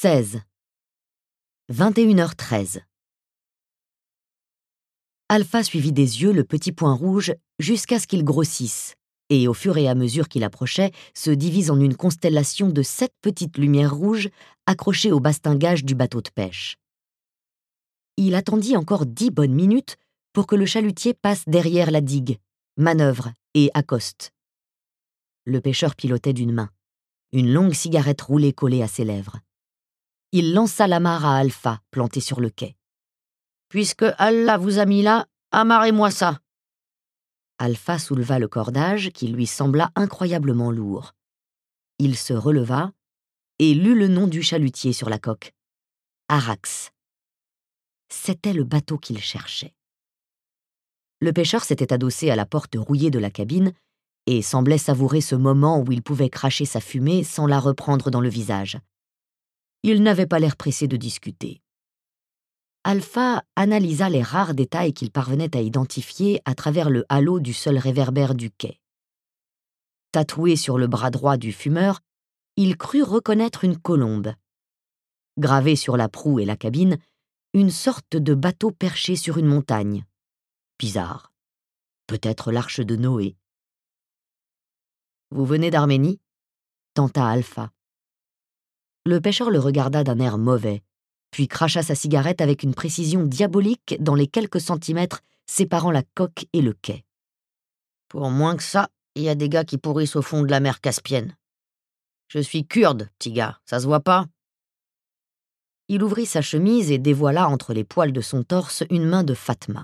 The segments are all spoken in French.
16. 21h13. Alpha suivit des yeux le petit point rouge jusqu'à ce qu'il grossisse, et au fur et à mesure qu'il approchait, se divise en une constellation de 7 petites lumières rouges accrochées au bastingage du bateau de pêche. Il attendit encore 10 bonnes minutes pour que le chalutier passe derrière la digue, manœuvre et accoste. Le pêcheur pilotait d'une main, une longue cigarette roulée collée à ses lèvres. Il lança l'amarre à Alpha, planté sur le quai. « Puisque Allah vous a mis là, amarrez-moi ça !» Alpha souleva le cordage qui lui sembla incroyablement lourd. Il se releva et lut le nom du chalutier sur la coque. Arax. C'était le bateau qu'il cherchait. Le pêcheur s'était adossé à la porte rouillée de la cabine et semblait savourer ce moment où il pouvait cracher sa fumée sans la reprendre dans le visage. Il n'avait pas l'air pressé de discuter. Alpha analysa les rares détails qu'il parvenait à identifier à travers le halo du seul réverbère du quai. Tatoué sur le bras droit du fumeur, il crut reconnaître une colombe. Gravé sur la proue et la cabine, une sorte de bateau perché sur une montagne. Bizarre. Peut-être l'arche de Noé. « Vous venez d'Arménie ?» tenta Alpha. Le pêcheur le regarda d'un air mauvais, puis cracha sa cigarette avec une précision diabolique dans les quelques centimètres séparant la coque et le quai. « Pour moins que ça, il y a des gars qui pourrissent au fond de la mer Caspienne. Je suis kurde, petit gars, ça se voit pas ?» Il ouvrit sa chemise et dévoila entre les poils de son torse une main de Fatma.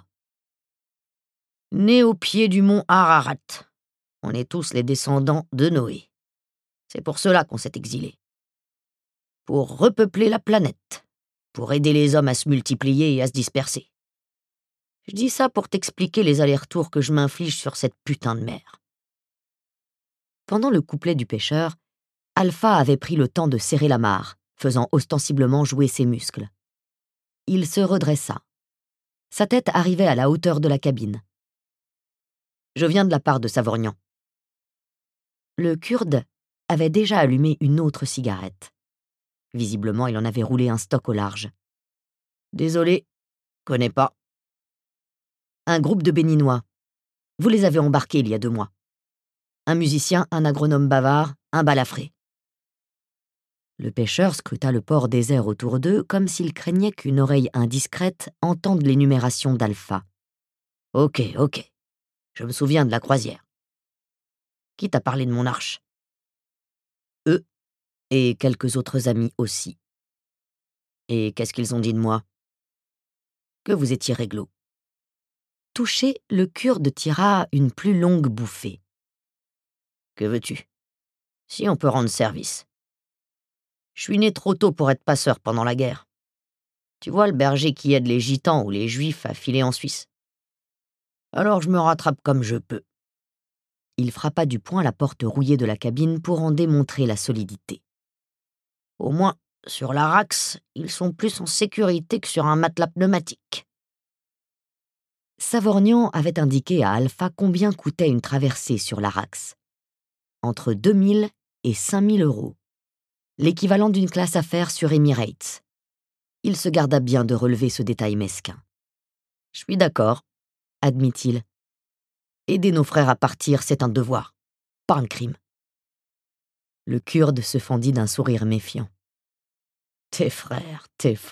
« Né au pied du mont Ararat. On est tous les descendants de Noé. C'est pour cela qu'on s'est exilés. Pour repeupler la planète. Pour aider les hommes à se multiplier et à se disperser. Je dis ça pour t'expliquer les allers-retours que je m'inflige sur cette putain de mer. » Pendant le couplet du pêcheur, Alpha avait pris le temps de serrer l'amarre, faisant ostensiblement jouer ses muscles. Il se redressa. Sa tête arrivait à la hauteur de la cabine. « Je viens de la part de Savorgnan. » Le Kurde avait déjà allumé une autre cigarette. Visiblement, il en avait roulé un stock au large. « Désolé, connais pas. » « Un groupe de Béninois. Vous les avez embarqués il y a 2 mois. Un musicien, un agronome bavard, un balafré. » Le pêcheur scruta le port désert autour d'eux comme s'il craignait qu'une oreille indiscrète entende l'énumération d'Alpha. « Ok. Je me souviens de la croisière. Qui t'a parlé de mon arche ? » Eux, et quelques autres amis aussi. « Et qu'est-ce qu'ils ont dit de moi ? » ?»« Que vous étiez réglo. » Touché, le Kurde tira une plus longue bouffée. « Que veux-tu ? Si on peut rendre service. Je suis né trop tôt pour être passeur pendant la guerre. Tu vois le berger qui aide les gitans ou les juifs à filer en Suisse. Alors je me rattrape comme je peux. » Il frappa du poing la porte rouillée de la cabine pour en démontrer la solidité. « Au moins, sur l'Arax, ils sont plus en sécurité que sur un matelas pneumatique. » Savorgnan avait indiqué à Alpha combien coûtait une traversée sur l'Arax. Entre 2000 et 5000 €. L'équivalent d'une classe affaires sur Emirates. Il se garda bien de relever ce détail mesquin. « Je suis d'accord, » admit-il. « Aider nos frères à partir, c'est un devoir, pas un crime. » Le Kurde se fendit d'un sourire méfiant. « Tes frères.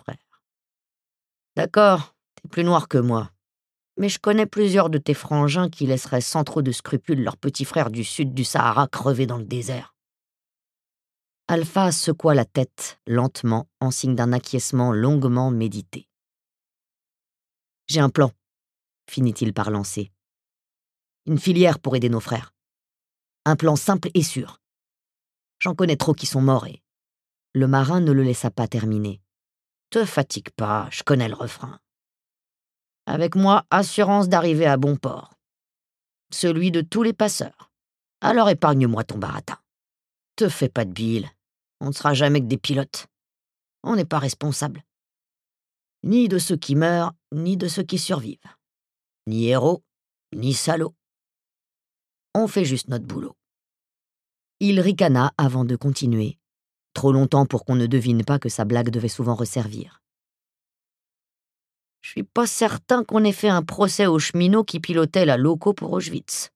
D'accord, t'es plus noir que moi. Mais je connais plusieurs de tes frangins qui laisseraient sans trop de scrupules leurs petits frères du sud du Sahara crever dans le désert. » Alpha secoua la tête, lentement, en signe d'un acquiescement longuement médité. « J'ai un plan, » finit-il par lancer. « Une filière pour aider nos frères. Un plan simple et sûr. J'en connais trop qui sont morts et... » Le marin ne le laissa pas terminer. « Te fatigue pas, je connais le refrain. Avec moi, assurance d'arriver à bon port. Celui de tous les passeurs. Alors épargne-moi ton baratin. Te fais pas de bile. On ne sera jamais que des pilotes. On n'est pas responsable. Ni de ceux qui meurent, ni de ceux qui survivent. Ni héros, ni salauds. On fait juste notre boulot. » Il ricana avant de continuer. Trop longtemps pour qu'on ne devine pas que sa blague devait souvent resservir. Je suis pas certain qu'on ait fait un procès aux cheminots qui pilotaient la loco pour Auschwitz.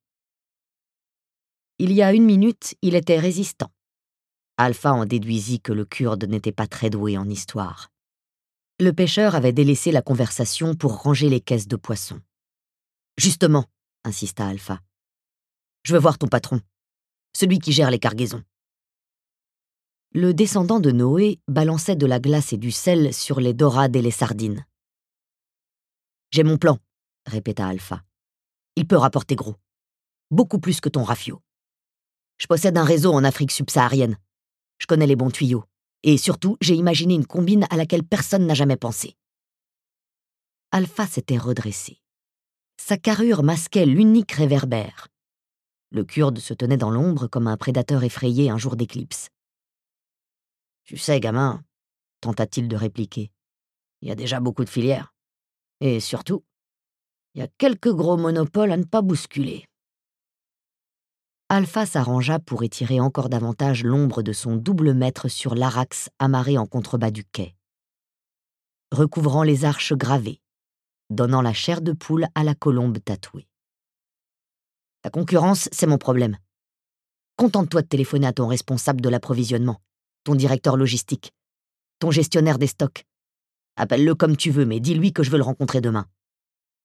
Il y a 1 minute, il était résistant. Alpha en déduisit que le Kurde n'était pas très doué en histoire. Le pêcheur avait délaissé la conversation pour ranger les caisses de poissons. « Justement, » insista Alpha. « Je veux voir ton patron, celui qui gère les cargaisons. » Le descendant de Noé balançait de la glace et du sel sur les dorades et les sardines. « J'ai mon plan, » répéta Alpha. « Il peut rapporter gros. Beaucoup plus que ton rafio. Je possède un réseau en Afrique subsaharienne. Je connais les bons tuyaux. Et surtout, j'ai imaginé une combine à laquelle personne n'a jamais pensé. » Alpha s'était redressé. Sa carrure masquait l'unique réverbère. Le Kurde se tenait dans l'ombre comme un prédateur effrayé un jour d'éclipse. « Tu sais, gamin, » tenta-t-il de répliquer, « il y a déjà beaucoup de filières. Et surtout, il y a quelques gros monopoles à ne pas bousculer. » Alpha s'arrangea pour étirer encore davantage l'ombre de son double mètre sur l'arax amarré en contrebas du quai, recouvrant les arches gravées, donnant la chair de poule à la colombe tatouée. « Ta concurrence, c'est mon problème. Contente-toi de téléphoner à ton responsable de l'approvisionnement, ton directeur logistique, ton gestionnaire des stocks. Appelle-le comme tu veux, mais dis-lui que je veux le rencontrer demain. Midi. »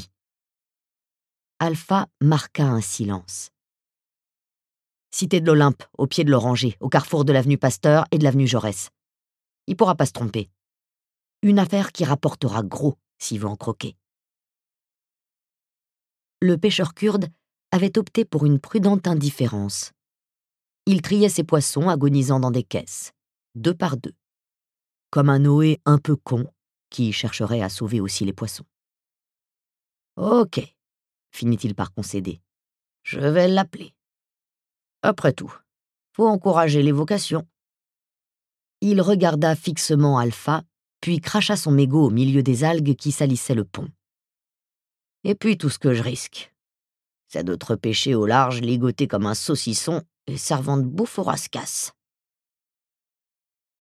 Alpha marqua un silence. « Cité de l'Olympe, au pied de l'Oranger, au carrefour de l'avenue Pasteur et de l'avenue Jaurès. Il pourra pas se tromper. Une affaire qui rapportera gros s'il veut en croquer. » Le pêcheur kurde avait opté pour une prudente indifférence. Il triait ses poissons agonisant dans des caisses, 2 par 2, comme un Noé un peu con qui chercherait à sauver aussi les poissons. « Ok, » finit-il par concéder. « Je vais l'appeler. Après tout, faut encourager les vocations. » Il regarda fixement Alpha, puis cracha son mégot au milieu des algues qui salissaient le pont. « Et puis tout ce que je risque, c'est de te repêcher au large, ligoté comme un saucisson et servant de bouffe au rascasse. »